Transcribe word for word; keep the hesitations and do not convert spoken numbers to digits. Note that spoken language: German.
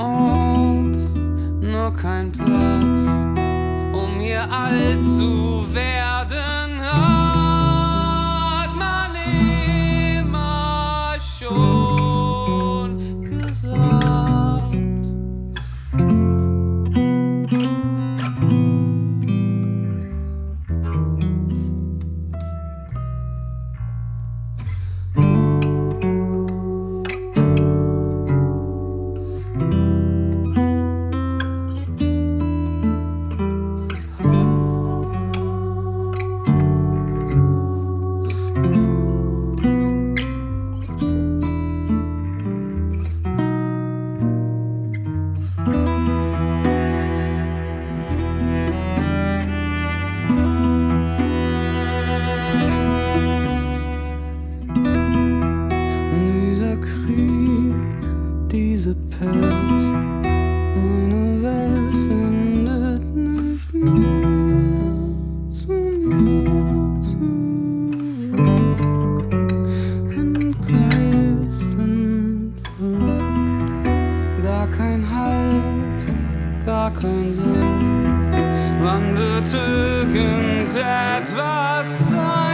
Ort, nur kein Platz, um hier alt zu werden, hat man immer schon gesagt. Diese Pest, meine Welt findet nicht mehr zu mir zurück. Entgleist und gar kein Halt, gar kein Sinn. Wann wird irgendetwas sein?